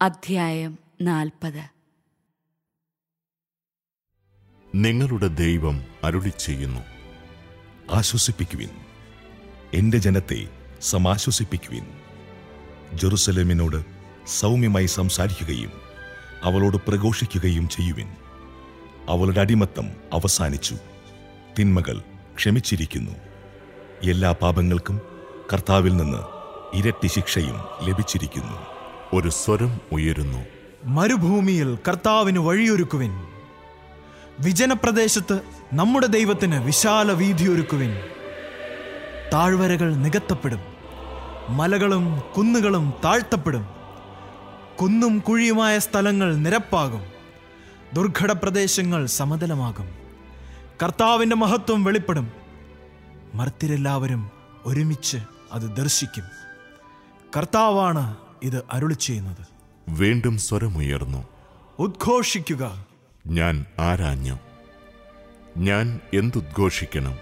അധ്യായം 40. നിങ്ങളുടെ ദൈവം അരുളിച്ചെയ്യുന്നു, ആശ്വസിപ്പിക്കുവിൻ, എന്റെ ജനത്തെ സമാശ്വസിപ്പിക്കുവിൻ. ജെറുസലേമിനോട് സൗമ്യമായി സംസാരിക്കുകയും അവളോട് പ്രഘോഷിക്കുകയും ചെയ്യുവിൻ. അവളുടെ അടിമത്തം അവസാനിച്ചു, തിന്മകൾ ക്ഷമിച്ചിരിക്കുന്നു. എല്ലാ പാപങ്ങൾക്കും കർത്താവിൽ നിന്ന് ഇരട്ടി ശിക്ഷയും ലഭിച്ചിരിക്കുന്നു. ഒരു സ്വരം ഉയരുന്നു, മരുഭൂമിയിൽ കർത്താവിന് വഴിയൊരുക്കുവിൻ, വിജനപ്രദേശത്ത് നമ്മുടെ ദൈവത്തിന് വിശാല വീതിയൊരുക്കുവിൻ. താഴ്വരകൾ നികത്തപ്പെടും, മലകളും കുന്നുകളും താഴ്ത്തപ്പെടും, കുന്നും കുഴിയുമായ സ്ഥലങ്ങൾ നിരപ്പാകും, ദുർഘട പ്രദേശങ്ങൾ സമതലമാകും. കർത്താവിൻ്റെ മഹത്വം വെളിപ്പെടും, മർത്യരെല്ലാവരും ഒരുമിച്ച് അത് ദർശിക്കും. കർത്താവാണ് ഇത് അരുളിച്ചെയ്യുന്നത്. വീണ്ടും സ്വരമുയർന്നു, ഉദ്ഘോഷിക്കുക. ഞാൻ ആരാഞ്ഞു, ഞാൻ എന്തുദ്ഘോഷിക്കണം?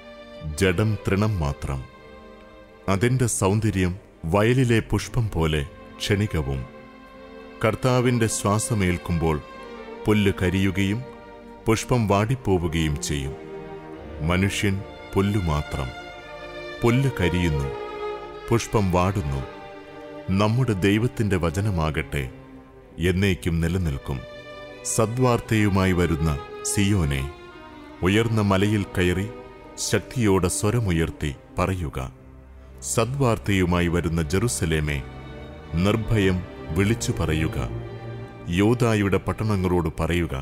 ജഡം തൃണം മാത്രം, അതിൻ്റെ സൗന്ദര്യം വയലിലെ പുഷ്പം പോലെ ക്ഷണികവും. കർത്താവിൻ്റെ ശ്വാസമേൽക്കുമ്പോൾ പുല്ല് കരിയുകയും പുഷ്പം വാടിപ്പോവുകയും ചെയ്യും. മനുഷ്യൻ പുല്ലുമാത്രം, പുല്ല് കരിയുന്നു, പുഷ്പം വാടുന്നു. നമ്മുടെ ദൈവത്തിൻ്റെ വചനമാകട്ടെ എന്നേക്കും നിലനിൽക്കും. സദ്വാർത്തയുമായി വരുന്ന സിയോനെ, ഉയർന്ന മലയിൽ കയറി ശക്തിയോടെ സ്വരമുയർത്തി പറയുക. സദ്വാർത്തയുമായി വരുന്ന ജെറുസലേമേ, നിർഭയം വിളിച്ചു പറയുക. യൂദായുടെ പട്ടണങ്ങളോട് പറയുക,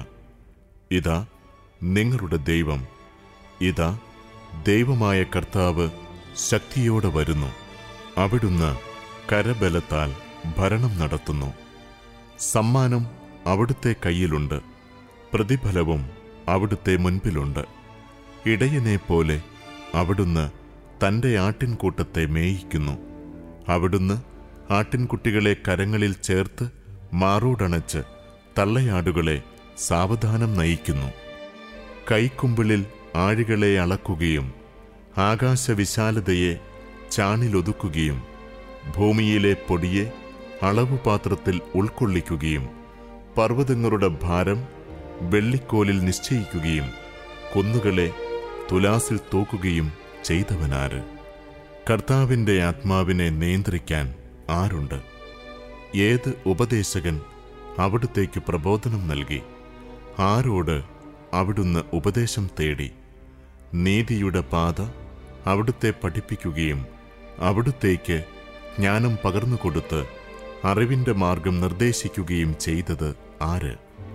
ഇതാ നിങ്ങളുടെ ദൈവം, ഇതാ ദൈവമായ കർത്താവ് ശക്തിയോടെ വരുന്നു. അവിടുന്ന് കരബലത്താൽ ഭരണം നടത്തുന്നു. സമ്മാനം അവിടുത്തെ കയ്യിലുണ്ട്, പ്രതിഫലവും അവിടുത്തെ മുൻപിലുണ്ട്. ഇടയനെ പോലെ അവിടുന്ന് തൻ്റെ ആട്ടിൻകൂട്ടത്തെ മേയിക്കുന്നു. അവിടുന്ന് ആട്ടിൻകുട്ടികളെ കരങ്ങളിൽ ചേർത്ത് മാറോടണച്ച് തള്ളയാടുകളെ സാവധാനം നയിക്കുന്നു. കൈക്കുമ്പിളിൽ ആഴികളെ അളക്കുകയും ആകാശവിശാലതയെ ചാണിലൊതുക്കുകയും ഭൂമിയിലെ പൊടിയെ അളവുപാത്രത്തിൽ ഉൾക്കൊള്ളിക്കുകയും പർവ്വതങ്ങളുടെ ഭാരം വെള്ളിക്കോലിൽ നിശ്ചയിക്കുകയും കുന്നുകളെ തുലാസിൽ തൂക്കുകയും ചെയ്തവനാര്? കർത്താവിൻ്റെ ആത്മാവിനെ നിയന്ത്രിക്കാൻ ആരുണ്ട്? ഏത് ഉപദേശകൻ അവിടുത്തേക്ക് പ്രബോധനം നൽകി? ആരോട് അവിടുന്ന് ഉപദേശം തേടി? നീതിയുടെ പാത അവിടുത്തെ പഠിപ്പിക്കുകയും അവിടുത്തേക്ക് ജ്ഞാനം പകർന്നുകൊടുത്ത് അറിവിൻ്റെ മാർഗം നിർദ്ദേശിക്കുകയും ചെയ്തത് ആര്?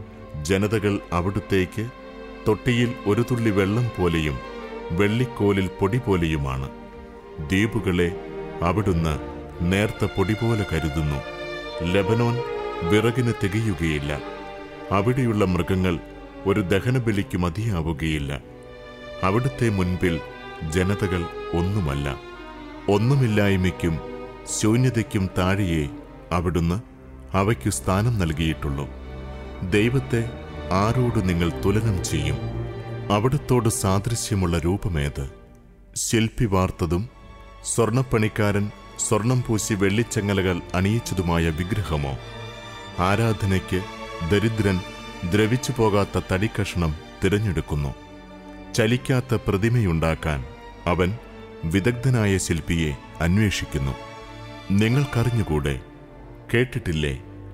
ജനതകൾ അവിടുത്തേക്ക് തൊട്ടിയിൽ ഒരു തുള്ളി വെള്ളം പോലെയും വെള്ളിക്കോലിൽ പൊടി പോലെയുമാണ്. ദ്വീപുകളെ അവിടുന്ന് നേർത്ത പൊടി പോലെ കരുതുന്നു. ലെബനോൻ വിറകിന് തികയുകയില്ല, അവിടെയുള്ള മൃഗങ്ങൾ ഒരു ദഹനബലിക്ക് മതിയാവുകയില്ല. അവിടുത്തെ മുൻപിൽ ജനതകൾ ഒന്നുമല്ല. ഒന്നുമില്ലായ്മയ്ക്കും ശൂന്യതയ്ക്കും താഴെയേ അവിടുന്ന് അവയ്ക്കു സ്ഥാനം നൽകിയിട്ടുള്ളൂ. ദൈവത്തെ ആരോട് നിങ്ങൾ തുലനം ചെയ്യും? അവിടുത്തോട് സാദൃശ്യമുള്ള രൂപമേത്? ശില്പി വാർത്തതും സ്വർണപ്പണിക്കാരൻ സ്വർണം പൂശി വെള്ളിച്ചങ്ങലകൾ അണിയിച്ചതുമായ വിഗ്രഹമോ? ആരാധനയ്ക്ക് ദരിദ്രൻ ദ്രവിച്ചു പോകാത്ത തടിക്കഷണം തിരഞ്ഞെടുക്കുന്നു. ചലിക്കാത്ത പ്രതിമയുണ്ടാക്കാൻ അവൻ വിദഗ്ധനായ ശില്പിയെ അന്വേഷിക്കുന്നു. നിങ്ങൾക്കറിഞ്ഞുകൂടെ? കേട്ടിട്ടില്ലേ?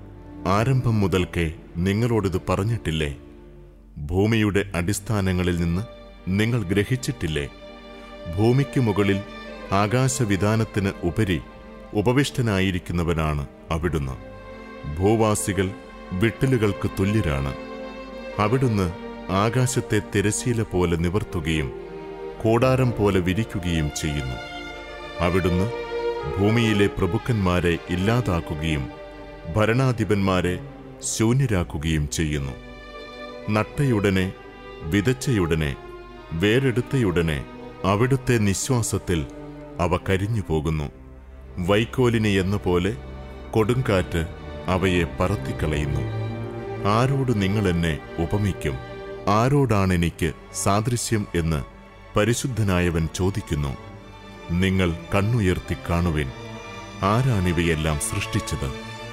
ആരംഭം മുതൽക്കേ നിങ്ങളോടിത് പറഞ്ഞിട്ടില്ലേ? ഭൂമിയുടെ അടിസ്ഥാനങ്ങളിൽ നിന്ന് നിങ്ങൾ ഗ്രഹിച്ചിട്ടില്ലേ? ഭൂമിക്ക് മുകളിൽ ആകാശവിധാനത്തിന് ഉപരി ഉപവിഷ്ടനായിരിക്കുന്നവനാണ് അവിടുന്ന്. ഭൂവാസികൾ വിട്ടലുകൾക്ക് തുല്യരാണ്. അവിടുന്ന് ആകാശത്തെ തിരശ്ശീല പോലെ നിവർത്തുകയും കൂടാരം പോലെ വിരിക്കുകയും ചെയ്യുന്നു. അവിടുന്ന് ഭൂമിയിലെ പ്രഭുക്കന്മാരെ ഇല്ലാതാക്കുകയും ഭരണാധിപന്മാരെ ശൂന്യരാക്കുകയും ചെയ്യുന്നു. നട്ടയുടനെ, വിതച്ചയുടനെ, വേരെടുത്തയുടനെ അവിടുത്തെ നിശ്വാസത്തിൽ അവ കരിഞ്ഞു പോകുന്നു. വൈക്കോലിനെ എന്ന പോലെ കൊടുങ്കാറ്റ് അവയെ പറത്തിക്കളയുന്നു. ആരോട് നിങ്ങൾ എന്നെ ഉപമിക്കും? ആരോടാണെനിക്ക് സാദൃശ്യം എന്ന് പരിശുദ്ധനായവൻ ചോദിക്കുന്നു. നിങ്ങൾ കണ്ണുയർത്തി കാണുവിൻ, ആരാണിവയെല്ലാം സൃഷ്ടിച്ചത്?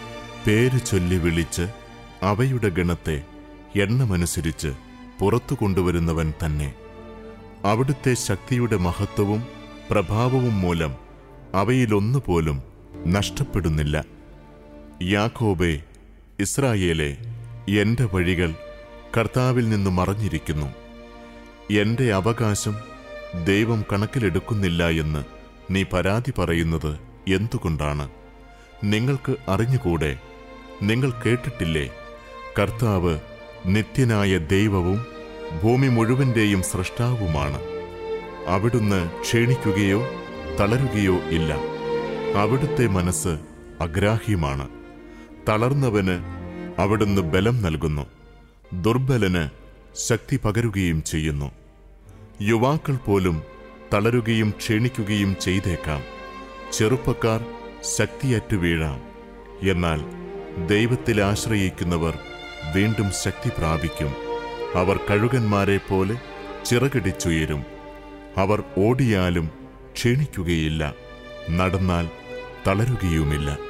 പേര് ചൊല്ലി വിളിച്ച് അവയുടെ ഗണത്തെ എണ്ണമനുസരിച്ച് പുറത്തു കൊണ്ടുവരുന്നവൻ തന്നെ. അവിടുത്തെ ശക്തിയുടെ മഹത്വവും പ്രഭാവവും മൂലം അവയിലൊന്നുപോലും നഷ്ടപ്പെടുന്നില്ല. യാക്കോബേ, ഇസ്രായേലേ, എന്റെ വഴികൾ കർത്താവിൽ നിന്ന് മറഞ്ഞിരിക്കുന്നു. എന്റെ അവകാശം ദൈവം കണക്കിലെടുക്കുന്നില്ല എന്ന് നീ പരാതി പറയുന്നത് എന്തുകൊണ്ടാണ്? നിങ്ങൾക്ക് അറിഞ്ഞുകൂടെ? നിങ്ങൾ കേട്ടിട്ടില്ലേ? കർത്താവ് നിത്യനായ ദൈവവും ഭൂമി മുഴുവന്റെയും സ്രഷ്ടാവുമാണ്. അവിടുന്ന് ക്ഷീണിക്കുകയോ തളരുകയോ ഇല്ല. അവിടുത്തെ മനസ്സ് അഗ്രാഹ്യമാണ്. തളർന്നവന് അവിടുന്ന് ബലം നൽകുന്നു, ദുർബലന് ശക്തി പകരുകയും ചെയ്യുന്നു. യുവാക്കൾ പോലും തളരുകയും ക്ഷീണിക്കുകയും ചെയ്തേക്കാം. ചെറുപ്പക്കാർ ശക്തിയറ്റു വീഴാം. എന്നാൽ ദൈവത്തിൽ ആശ്രയിക്കുന്നവർ വീണ്ടും ശക്തി പ്രാപിക്കും. അവർ കഴുകന്മാരെ പോലെ ചിറകടിച്ചുയരും. അവർ ഓടിയാലും ക്ഷീണിക്കുകയില്ല, നടന്നാൽ തളരുകയുമില്ല.